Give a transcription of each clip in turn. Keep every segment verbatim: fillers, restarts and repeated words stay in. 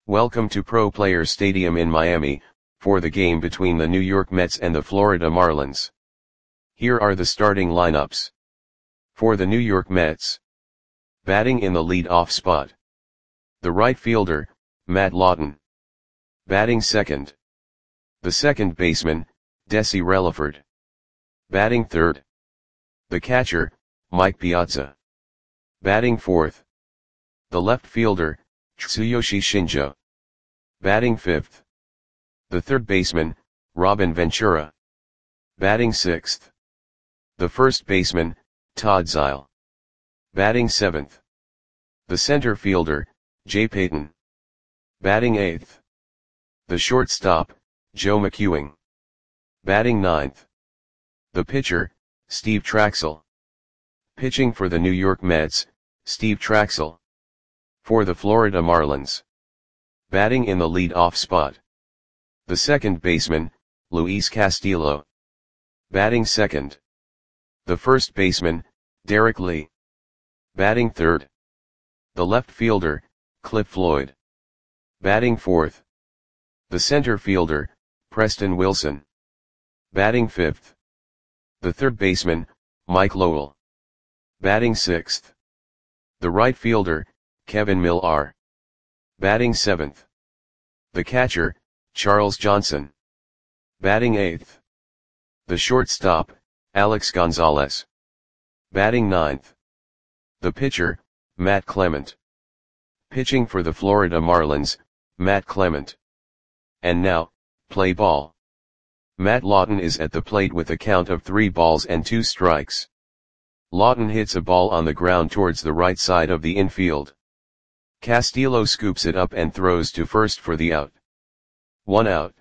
Welcome to Pro Players Stadium in Miami, for the game between the New York Mets and the Florida Marlins. Here are the starting lineups. For the New York Mets. Batting in the lead-off spot. The right fielder, Matt Lawton. Batting second. The second baseman, Desi Relaford. Batting third. The catcher, Mike Piazza. Batting fourth. The left fielder, Tsuyoshi Shinjo. Batting fifth. The third baseman, Robin Ventura. Batting sixth. The first baseman, Todd Zeile. Batting seventh. The center fielder, Jay Payton. Batting eighth. The shortstop, Joe McEwing. Batting ninth. The pitcher, Steve Trachsel. Pitching for the New York Mets, Steve Trachsel. For the Florida Marlins. Batting in the lead-off spot. The second baseman, Luis Castillo. Batting second. The first baseman, Derek Lee. Batting third. The left fielder, Cliff Floyd. Batting fourth. The center fielder, Preston Wilson. Batting fifth. The third baseman, Mike Lowell. Batting sixth. The right fielder, Kevin Millar. Batting seventh. The catcher, Charles Johnson. Batting eighth. The shortstop, Alex Gonzalez. Batting ninth. The pitcher, Matt Clement. Pitching for the Florida Marlins, Matt Clement. And now, play ball. Matt Lawton is at the plate with a count of three balls and two strikes. Lawton hits a ball on the ground towards the right side of the infield. Castillo scoops it up and throws to first for the out. One out.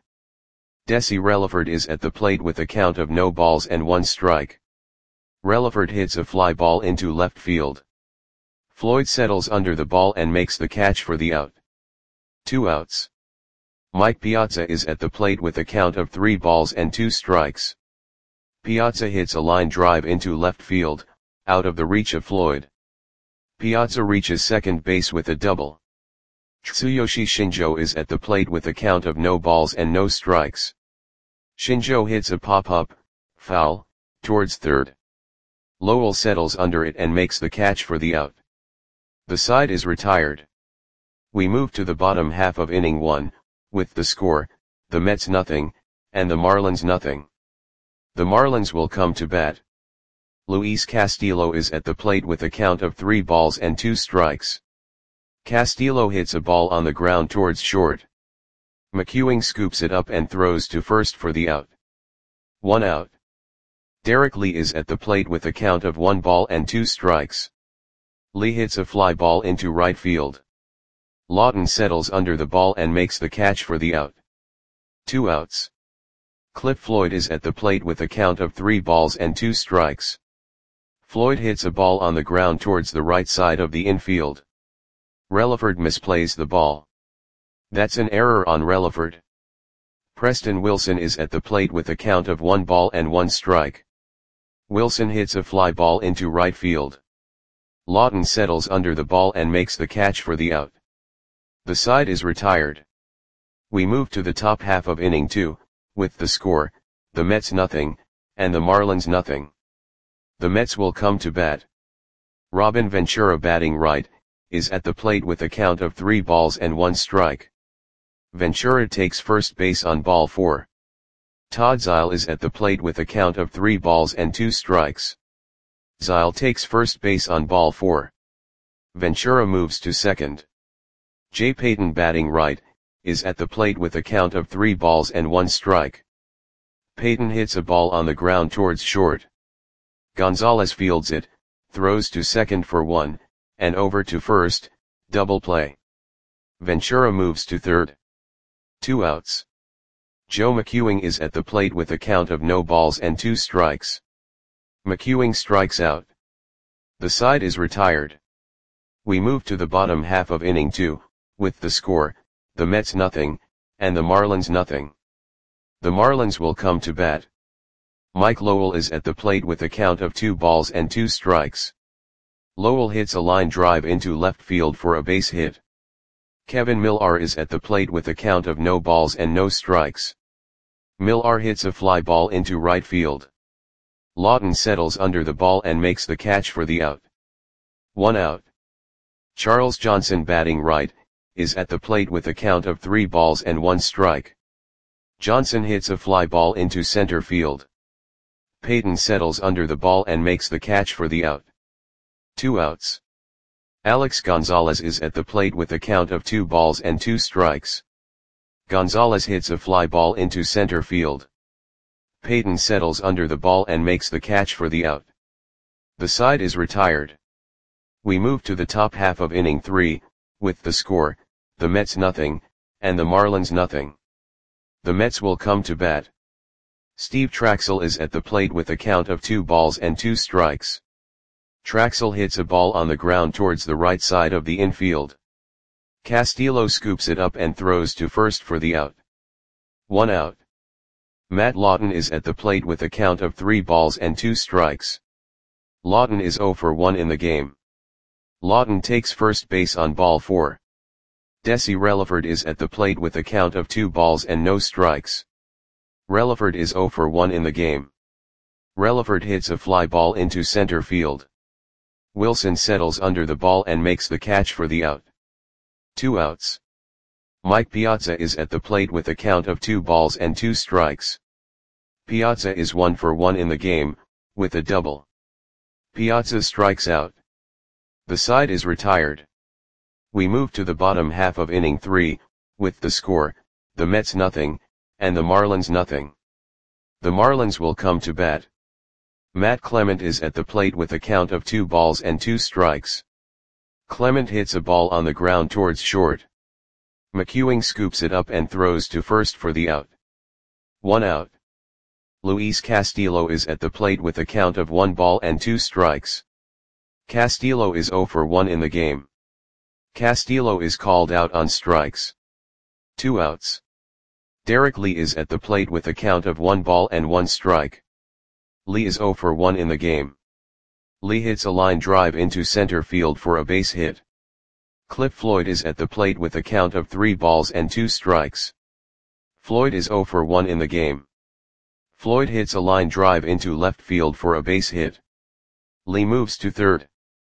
Desi Relaford is at the plate with a count of no balls and one strike. Relaford hits a fly ball into left field. Floyd settles under the ball and makes the catch for the out. Two outs. Mike Piazza is at the plate with a count of three balls and two strikes. Piazza hits a line drive into left field, out of the reach of Floyd. Piazza reaches second base with a double. Tsuyoshi Shinjo is at the plate with a count of no balls and no strikes. Shinjo hits a pop-up, foul, towards third. Lowell settles under it and makes the catch for the out. The side is retired. We move to the bottom half of inning one, with the score, the Mets nothing, and the Marlins nothing. The Marlins will come to bat. Luis Castillo is at the plate with a count of three balls and two strikes. Castillo hits a ball on the ground towards short. McEwing scoops it up and throws to first for the out. One out. Derek Lee is at the plate with a count of one ball and two strikes. Lee hits a fly ball into right field. Lawton settles under the ball and makes the catch for the out. Two outs. Cliff Floyd is at the plate with a count of three balls and two strikes. Floyd hits a ball on the ground towards the right side of the infield. Relaford misplays the ball. That's an error on Relaford. Preston Wilson is at the plate with a count of one ball and one strike. Wilson hits a fly ball into right field. Lawton settles under the ball and makes the catch for the out. The side is retired. We move to the top half of inning two, with the score, the Mets nothing, and the Marlins nothing. The Mets will come to bat. Robin Ventura batting right, is at the plate with a count of three balls and one strike. Ventura takes first base on ball four. Todd Zeile is at the plate with a count of three balls and two strikes. Zeile takes first base on ball four. Ventura moves to second. Jay Payton batting right, is at the plate with a count of three balls and one strike. Payton hits a ball on the ground towards short. Gonzalez fields it, throws to second for one, and over to first, double play. Ventura moves to third. Two outs. Joe McEwing is at the plate with a count of no balls and two strikes. McEwing strikes out. The side is retired. We move to the bottom half of inning two, with the score, the Mets nothing, and the Marlins nothing. The Marlins will come to bat. Mike Lowell is at the plate with a count of two balls and two strikes. Lowell hits a line drive into left field for a base hit. Kevin Millar is at the plate with a count of no balls and no strikes. Millar hits a fly ball into right field. Lawton settles under the ball and makes the catch for the out. One out. Charles Johnson, batting right, is at the plate with a count of three balls and one strike. Johnson hits a fly ball into center field. Payton settles under the ball and makes the catch for the out. Two outs. Alex Gonzalez is at the plate with a count of two balls and two strikes. Gonzalez hits a fly ball into center field. Payton settles under the ball and makes the catch for the out. The side is retired. We move to the top half of inning three, with the score, the Mets nothing, and the Marlins nothing. The Mets will come to bat. Steve Traxel is at the plate with a count of two balls and two strikes. Traxel hits a ball on the ground towards the right side of the infield. Castillo scoops it up and throws to first for the out. One out. Matt Lawton is at the plate with a count of three balls and two strikes. Lawton is oh for one in the game. Lawton takes first base on ball four. Desi Relaford is at the plate with a count of two balls and no strikes. Relaford is oh for one in the game. Relaford hits a fly ball into center field. Wilson settles under the ball and makes the catch for the out. Two outs. Mike Piazza is at the plate with a count of two balls and two strikes. Piazza is one for one in the game, with a double. Piazza strikes out. The side is retired. We move to the bottom half of inning three, with the score, the Mets nothing, and the Marlins nothing. The Marlins will come to bat. Matt Clement is at the plate with a count of two balls and two strikes. Clement hits a ball on the ground towards short. McEwing scoops it up and throws to first for the out. One out. Luis Castillo is at the plate with a count of one ball and two strikes. Castillo is oh for one in the game. Castillo is called out on strikes. Two outs. Derek Lee is at the plate with a count of one ball and one strike. Lee is oh for one in the game. Lee hits a line drive into center field for a base hit. Cliff Floyd is at the plate with a count of three balls and two strikes. Floyd is oh for one in the game. Floyd hits a line drive into left field for a base hit. Lee moves to third.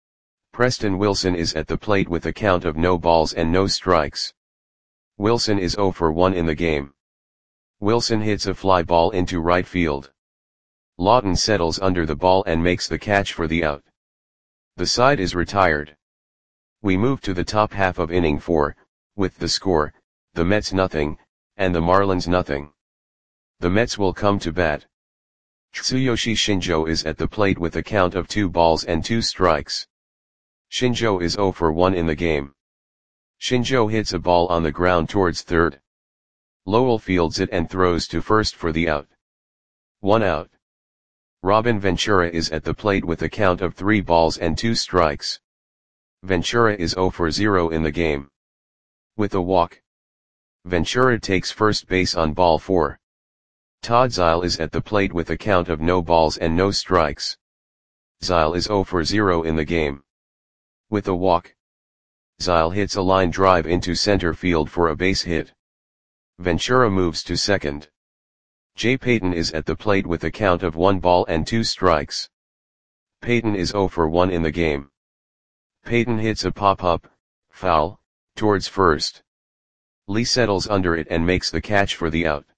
Preston Wilson is at the plate with a count of no balls and no strikes. Wilson is oh for one in the game. Wilson hits a fly ball into right field. Lawton settles under the ball and makes the catch for the out. The side is retired. We move to the top half of inning four, with the score, the Mets nothing, and the Marlins nothing. The Mets will come to bat. Tsuyoshi Shinjo is at the plate with a count of two balls and two strikes. Shinjo is oh for one in the game. Shinjo hits a ball on the ground towards third. Lowell fields it and throws to first for the out. One out. Robin Ventura is at the plate with a count of three balls and two strikes. Ventura is oh for zero in the game. With a walk. Ventura takes first base on ball four. Todd Zeile is at the plate with a count of no balls and no strikes. Zeile is oh for zero in the game. With a walk. Zeile hits a line drive into center field for a base hit. Ventura moves to second. Jay Payton is at the plate with a count of one ball and two strikes. Payton is oh for one in the game. Payton hits a pop-up, foul, towards first. Lee settles under it and makes the catch for the out.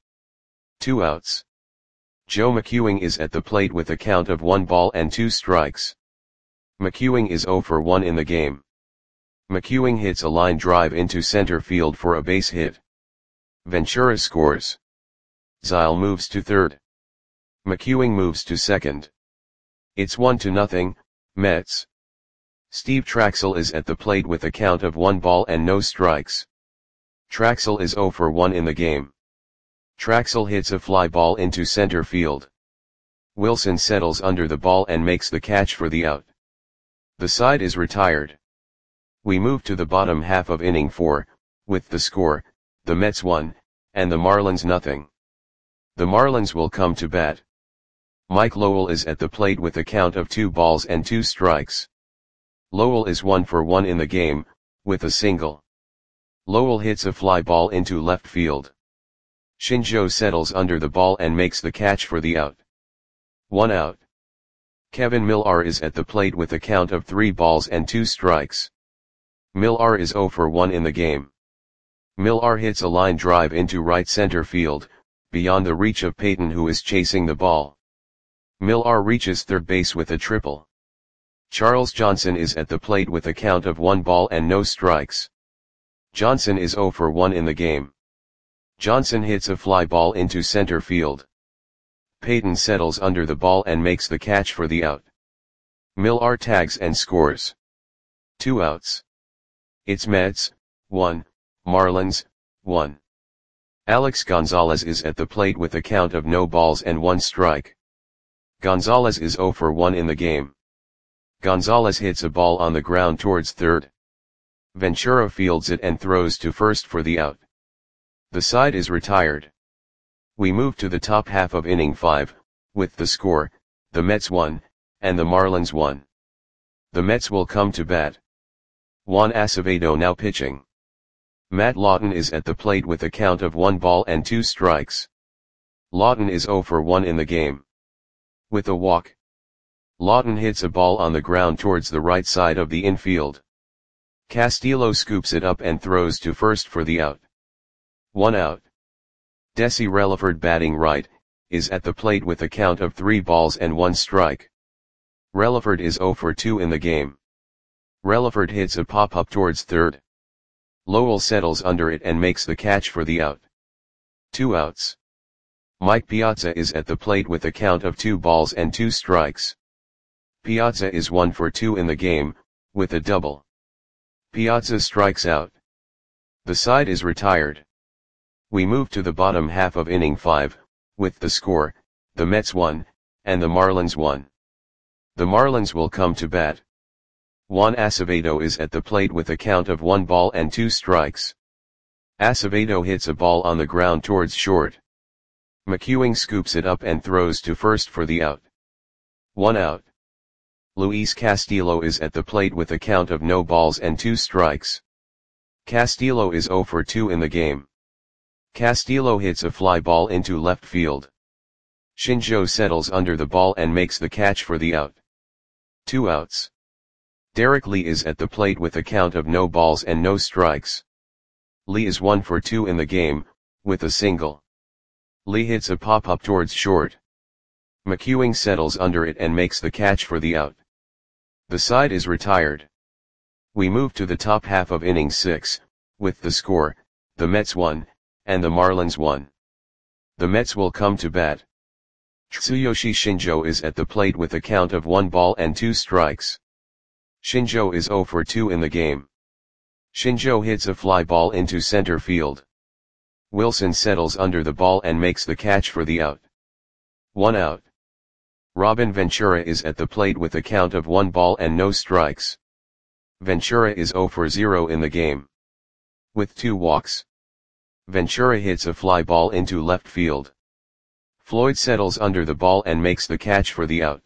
Two outs. Joe McEwing is at the plate with a count of one ball and two strikes. McEwing is oh for one in the game. McEwing hits a line drive into center field for a base hit. Ventura scores. Zeile moves to third. McEwing moves to second. It's one to nothing, Mets. Steve Traxel is at the plate with a count of one ball and no strikes. Traxel is oh for one in the game. Traxel hits a fly ball into center field. Wilson settles under the ball and makes the catch for the out. The side is retired. We move to the bottom half of inning four, with the score, the Mets one, and the Marlins nothing. The Marlins will come to bat. Mike Lowell is at the plate with a count of two balls and two strikes. Lowell is one for one in the game, with a single. Lowell hits a fly ball into left field. Shinjo settles under the ball and makes the catch for the out. One out. Kevin Millar is at the plate with a count of three balls and two strikes. Millar is zero for one in the game. Millar hits a line drive into right center field, beyond the reach of Peyton, who is chasing the ball. Millar reaches third base with a triple. Charles Johnson is at the plate with a count of one ball and no strikes. Johnson is zero for one in the game. Johnson hits a fly ball into center field. Peyton settles under the ball and makes the catch for the out. Millar tags and scores. Two outs. It's Mets, one, Marlins, one. Alex Gonzalez is at the plate with a count of no balls and one strike. Gonzalez is zero for one in the game. Gonzalez hits a ball on the ground towards third. Ventura fields it and throws to first for the out. The side is retired. We move to the top half of inning five, with the score, the Mets won, and the Marlins won. The Mets will come to bat. Juan Acevedo now pitching. Matt Lawton is at the plate with a count of one ball and two strikes. Lawton is zero for one in the game. With a walk. Lawton hits a ball on the ground towards the right side of the infield. Castillo scoops it up and throws to first for the out. One out. Desi Relaford, batting right, is at the plate with a count of three balls and one strike. Relaford is zero for two in the game. Relaford hits a pop-up towards third. Lowell settles under it and makes the catch for the out. Two outs. Mike Piazza is at the plate with a count of two balls and two strikes. Piazza is one for two in the game, with a double. Piazza strikes out. The side is retired. We move to the bottom half of inning five, with the score, the Mets won, and the Marlins won. The Marlins will come to bat. Juan Acevedo is at the plate with a count of one ball and two strikes. Acevedo hits a ball on the ground towards short. McEwing scoops it up and throws to first for the out. One out. Luis Castillo is at the plate with a count of no balls and two strikes. Castillo is zero for two in the game. Castillo hits a fly ball into left field. Shinjo settles under the ball and makes the catch for the out. Two outs. Derek Lee is at the plate with a count of no balls and no strikes. Lee is one for two in the game, with a single. Lee hits a pop-up towards short. McEwing settles under it and makes the catch for the out. The side is retired. We move to the top half of inning six, with the score, the Mets won, and the Marlins won. The Mets will come to bat. Tsuyoshi Shinjo is at the plate with a count of one ball and two strikes. Shinjo is zero for two in the game. Shinjo hits a fly ball into center field. Wilson settles under the ball and makes the catch for the out. One out. Robin Ventura is at the plate with a count of one ball and no strikes. Ventura is zero for zero in the game. With two walks. Ventura hits a fly ball into left field. Floyd settles under the ball and makes the catch for the out.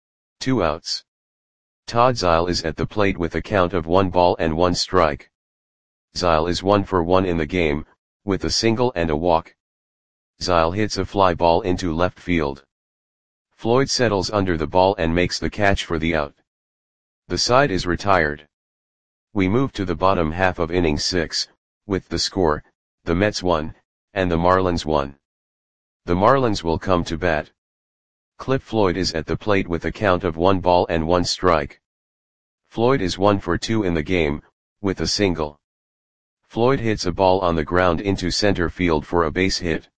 Two outs. Todd Zeile is at the plate with a count of one ball and one strike. Zeile is one for one in the game, with a single and a walk. Zeile hits a fly ball into left field. Floyd settles under the ball and makes the catch for the out. The side is retired. We move to the bottom half of inning six, with the score, the Mets won, and the Marlins won. The Marlins will come to bat. Cliff Floyd is at the plate with a count of one ball and one strike. Floyd is one for two in the game, with a single. Floyd hits a ball on the ground into center field for a base hit.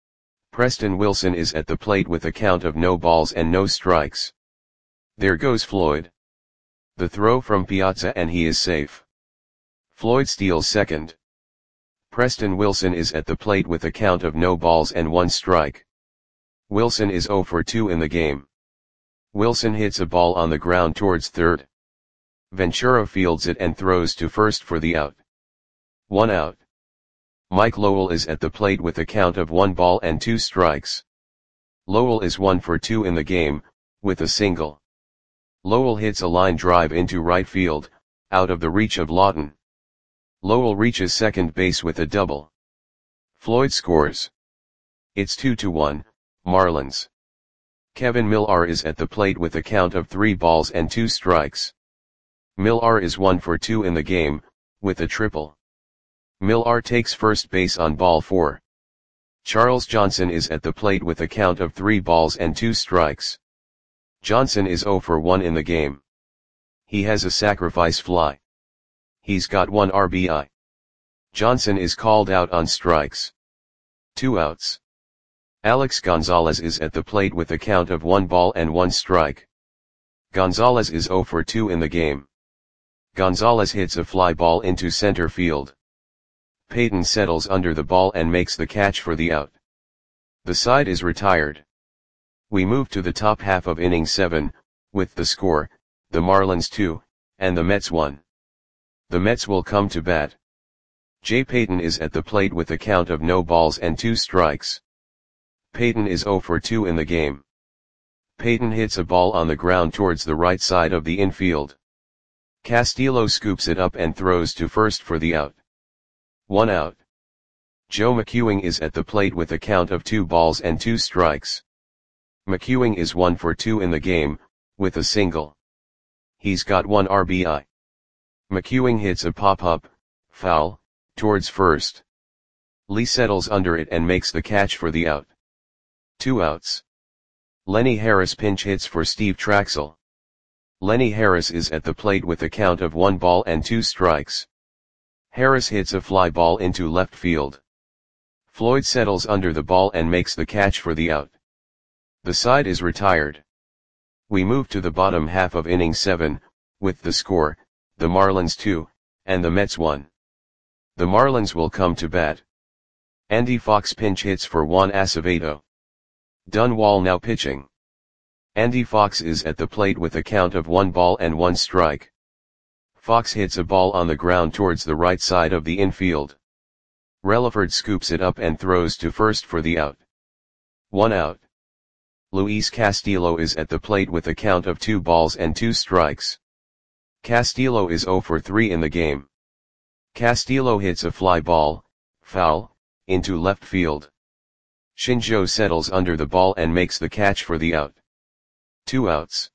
Preston Wilson is at the plate with a count of no balls and no strikes. There goes Floyd. The throw from Piazza and he is safe. Floyd steals second. Preston Wilson is at the plate with a count of no balls and one strike. Wilson is zero for two in the game. Wilson hits a ball on the ground towards third. Ventura fields it and throws to first for the out. One out. Mike Lowell is at the plate with a count of one ball and two strikes. Lowell is one for two in the game, with a single. Lowell hits a line drive into right field, out of the reach of Lawton. Lowell reaches second base with a double. Floyd scores. It's two to one, Marlins. Kevin Millar is at the plate with a count of three balls and two strikes. Millar is one for two in the game, with a triple. Millar takes first base on ball four. Charles Johnson is at the plate with a count of three balls and two strikes. Johnson is zero for one in the game. He has a sacrifice fly. He's got one R B I. Johnson is called out on strikes. Two outs. Alex Gonzalez is at the plate with a count of one ball and one strike. Gonzalez is zero for two in the game. Gonzalez hits a fly ball into center field. Payton settles under the ball and makes the catch for the out. The side is retired. We move to the top half of inning seven, with the score, the Marlins two, and the Mets one. The Mets will come to bat. Jay Payton is at the plate with a count of no balls and two strikes. Payton is zero for two in the game. Payton hits a ball on the ground towards the right side of the infield. Castillo scoops it up and throws to first for the out. One out. Joe McEwing is at the plate with a count of two balls and two strikes. McEwing is one for two in the game, with a single. He's got one R B I. McEwing hits a pop-up, foul, towards first. Lee settles under it and makes the catch for the out. Two outs. Lenny Harris pinch hits for Steve Traxel. Lenny Harris is at the plate with a count of one ball and two strikes. Harris hits a fly ball into left field. Floyd settles under the ball and makes the catch for the out. The side is retired. We move to the bottom half of inning seven, with the score, the Marlins two, and the Mets one. The Marlins will come to bat. Andy Fox pinch hits for Juan Acevedo. Dunwall now pitching. Andy Fox is at the plate with a count of one ball and one strike. Fox hits a ball on the ground towards the right side of the infield. Relaford scoops it up and throws to first for the out. One out. Luis Castillo is at the plate with a count of two balls and two strikes. Castillo is zero for three in the game. Castillo hits a fly ball, foul, into left field. Shinjo settles under the ball and makes the catch for the out. Two outs.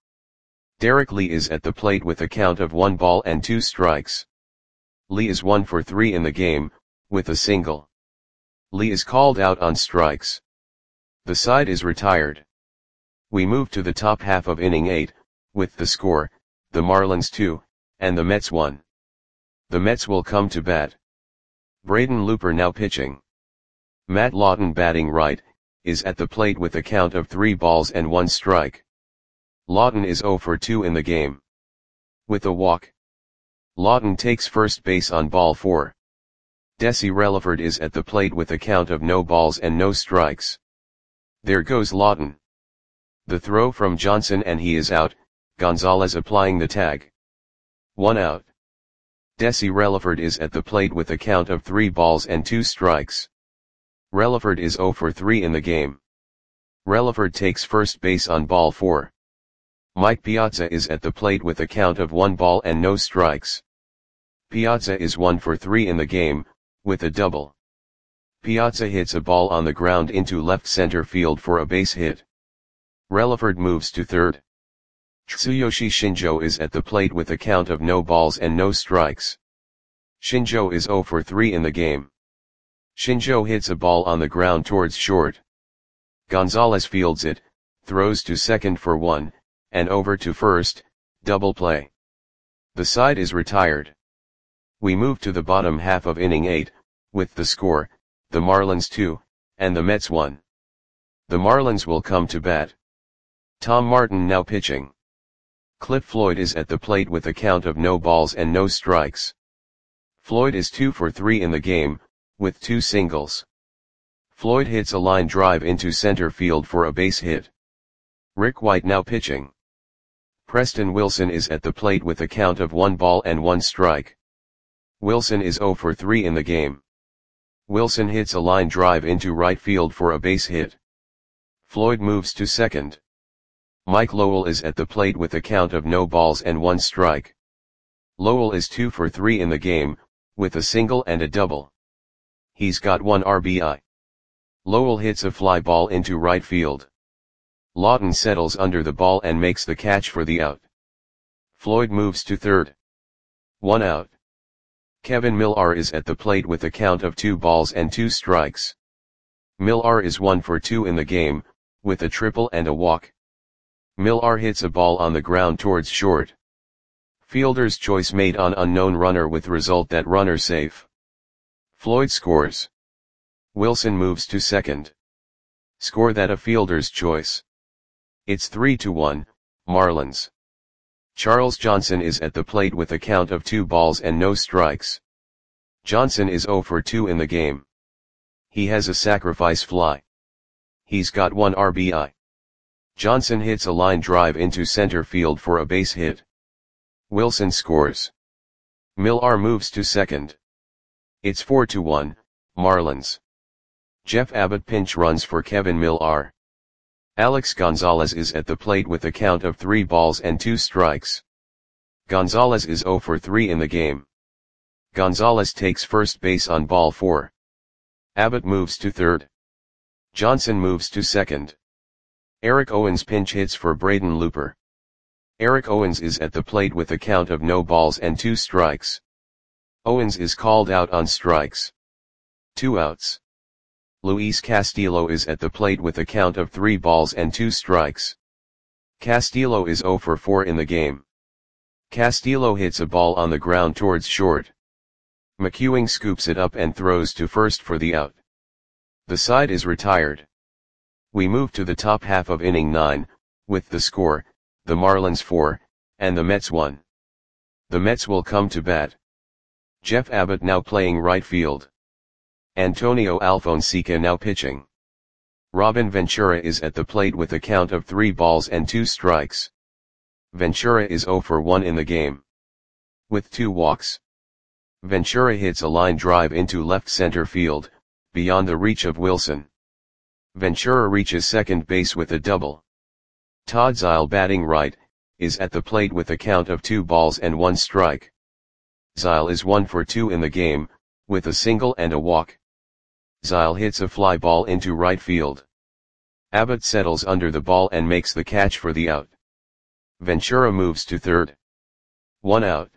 Derek Lee is at the plate with a count of one ball and two strikes. Lee is one for three in the game, with a single. Lee is called out on strikes. The side is retired. We move to the top half of inning eight, with the score, the Marlins two, and the Mets one. The Mets will come to bat. Braden Looper now pitching. Matt Lawton batting right, is at the plate with a count of three balls and one strike. Lawton is zero for two in the game. With a walk. Lawton takes first base on ball four. Desi Relaford is at the plate with a count of no balls and no strikes. There goes Lawton. The throw from Johnson and he is out, Gonzalez applying the tag. One out. Desi Relaford is at the plate with a count of three balls and two strikes. Relaford is zero for three in the game. Relaford takes first base on ball four. Mike Piazza is at the plate with a count of one ball and no strikes. Piazza is one for three in the game, with a double. Piazza hits a ball on the ground into left center field for a base hit. Relaford moves to third. Tsuyoshi Shinjo is at the plate with a count of no balls and no strikes. Shinjo is zero for three in the game. Shinjo hits a ball on the ground towards short. Gonzalez fields it, throws to second for one, and over to first, double play. The side is retired. We move to the bottom half of inning eight, with the score, the Marlins two, and the Mets one. The Marlins will come to bat. Tom Martin now pitching. Cliff Floyd is at the plate with a count of no balls and no strikes. Floyd is two for three in the game, with two singles. Floyd hits a line drive into center field for a base hit. Rick White now pitching. Preston Wilson is at the plate with a count of one ball and one strike. Wilson is zero for three in the game. Wilson hits a line drive into right field for a base hit. Floyd moves to second. Mike Lowell is at the plate with a count of no balls and one strike. Lowell is two for three in the game, with a single and a double. He's got one R B I. Lowell hits a fly ball into right field. Lawton settles under the ball and makes the catch for the out. Floyd moves to third. One out. Kevin Millar is at the plate with a count of two balls and two strikes. Millar is one for two in the game, with a triple and a walk. Millar hits a ball on the ground towards short. Fielder's choice made on unknown runner with result that runner safe. Floyd scores. Wilson moves to second. Score that a fielder's choice. It's three to one, Marlins. Charles Johnson is at the plate with a count of two balls and no strikes. Johnson is zero for two in the game. He has a sacrifice fly. He's got one R B I. Johnson hits a line drive into center field for a base hit. Wilson scores. Millar moves to second. It's four to one, Marlins. Jeff Abbott pinch runs for Kevin Millar. Alex Gonzalez is at the plate with a count of three balls and two strikes. Gonzalez is zero for three in the game. Gonzalez takes first base on ball four. Abbott moves to third. Johnson moves to second. Eric Owens pinch hits for Braden Looper. Eric Owens is at the plate with a count of no balls and two strikes. Owens is called out on strikes. Two outs. Luis Castillo is at the plate with a count of three balls and two strikes. Castillo is zero for four in the game. Castillo hits a ball on the ground towards short. McEwing scoops it up and throws to first for the out. The side is retired. We move to the top half of inning nine, with the score, the Marlins four, and the Mets one. The Mets will come to bat. Jeff Abbott now playing right field. Antonio Alfonseca now pitching. Robin Ventura is at the plate with a count of three balls and two strikes. Ventura is zero for one in the game. With two walks. Ventura hits a line drive into left center field, beyond the reach of Wilson. Ventura reaches second base with a double. Todd Zeile batting right, is at the plate with a count of two balls and one strike. Zeile is one for two in the game, with a single and a walk. Zeile hits a fly ball into right field. Abbott settles under the ball and makes the catch for the out. Ventura moves to third. One out.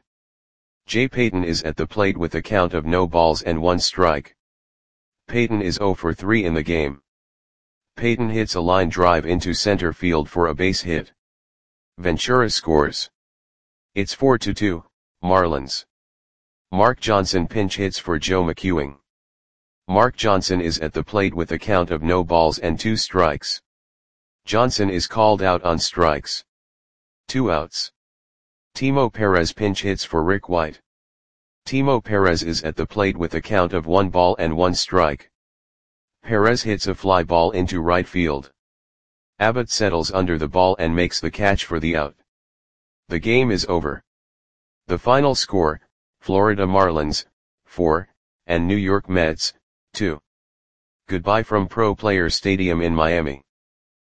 Jay Payton is at the plate with a count of no balls and one strike. Payton is zero for three in the game. Payton hits a line drive into center field for a base hit. Ventura scores. It's four to two, Marlins. Mark Johnson pinch hits for Joe McEwing. Mark Johnson is at the plate with a count of no balls and two strikes. Johnson is called out on strikes. Two outs. Timo Perez pinch hits for Rick White. Timo Perez is at the plate with a count of one ball and one strike. Perez hits a fly ball into right field. Abbott settles under the ball and makes the catch for the out. The game is over. The final score, Florida Marlins, four, and New York Mets, two. Goodbye from Pro Player Stadium in Miami.